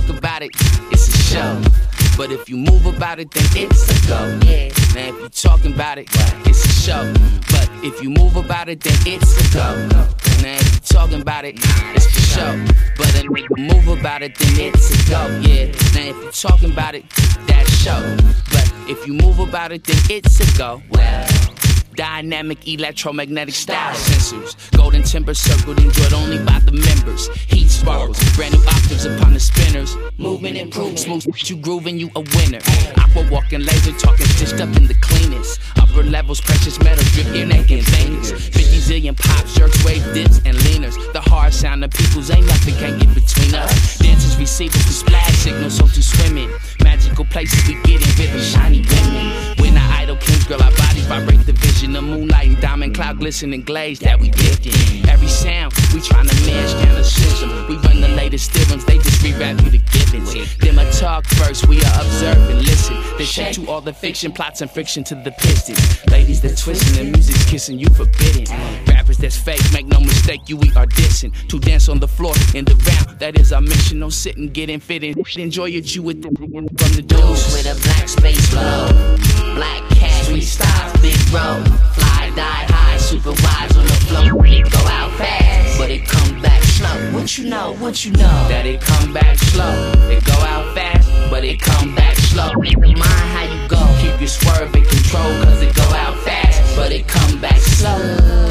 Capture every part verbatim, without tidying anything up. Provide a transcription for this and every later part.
talk about it, it's a show. But if you move about it, then it's a go. Yeah. Now if you talking about it, it's a show. But if you move about it, then it's a go. Now if you talking about it, it's for show. But if you move about it, then it's a go. Yeah. Now if you talking about it, that's show. But if you move about it, then it's a go. Well. Dynamic electromagnetic style sensors. Golden timber circled, enjoyed only by the members. Heat sparkles, brand new octaves upon the spinners. Movement improved, smooth, you grooving, you a winner. Aqua walking laser, talking stitched up in the cleanest. Upper levels, precious metal, drip your neck and fingers. fifty zillion pop, jerks, wave dips, and leaners. The hard sound of people's ain't nothing can get between us. Dancers, receivers, we splash signals, so to swim in. Magical places we get in, rhythm, shiny women. When our idol kings, girl, our bodies vibrate the vision. The moonlight and diamond cloud glistening glaze that we dipped in. Every sound we tryna mash down the system. We run the latest theorems, they just rewrap you the givens. Them a talk first, we are observe and listen. They shake to all the fiction, plots and friction to the pistons. Ladies that twisting, the music's kissing, you forbidden. Rappers that's fake, make no mistake, you we are dissing. To dance on the floor in the round, that is our mission. No sitting, getting fitting. Enjoy your chew with them from the dudes. With a black space flow, black cat, street style, big road. Fly, die high, super wise on the floor. It go out fast, but it come back slow. What you know, what you know? That it come back slow. It go out fast, but it come back slow. Mind how you go. Keep your swerve in control, cause it go out fast, but it come back slow.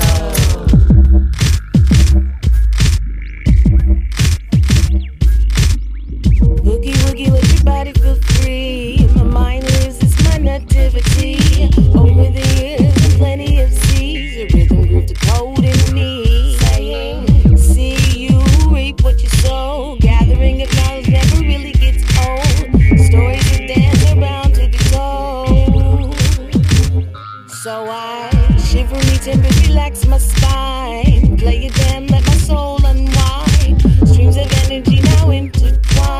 Woogie woogie, let your body feel free. My mind lives, it's my nativity. Over the years, plenty of seas. A rhythm groove the code in me. Saying, see you reap what you sow. Gathering of knowledge never really gets old. Stories of dance are bound to be told. So I shiver me timber, relax my spine. Play it down, let my soul unwind. Streams of energy now intertwine.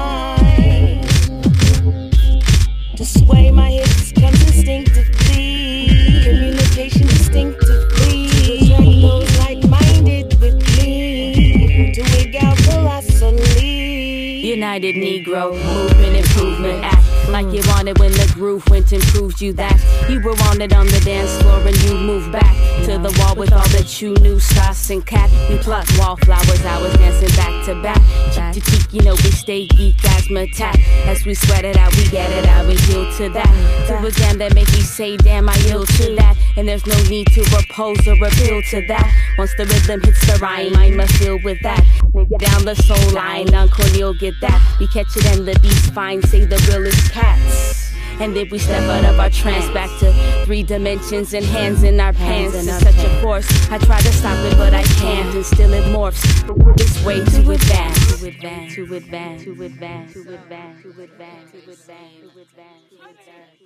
To sway my hips comes instinctively. Communication distinctively. To attract those like-minded with me. To wig out colossally. United Negro, movement, improvement, act like you wanted when the groove went and proved you that you were wanted on the dance floor and you moved back to the wall with all that you knew, sauce and cat. We plucked wallflowers, I was dancing back to back. Cheek to cheek, you know we stay geek asthma tap. As we sweat it out, we get it out, we yield to that. To a jam that make me say, damn, I yield to that. And there's no need to oppose or appeal to that. Once the rhythm hits the rhyme, I must deal with that. Down the soul line, Uncle Neil get that. We catch it and the beats fine, say the realest cats. And then we step out of our trance back to three dimensions and hands in our pants. It's such a force, I try to stop it but I can't. And still it morphs this way to advance. To advance, to advance, to advance, to advance, to advance, to advance, to advance, to advance.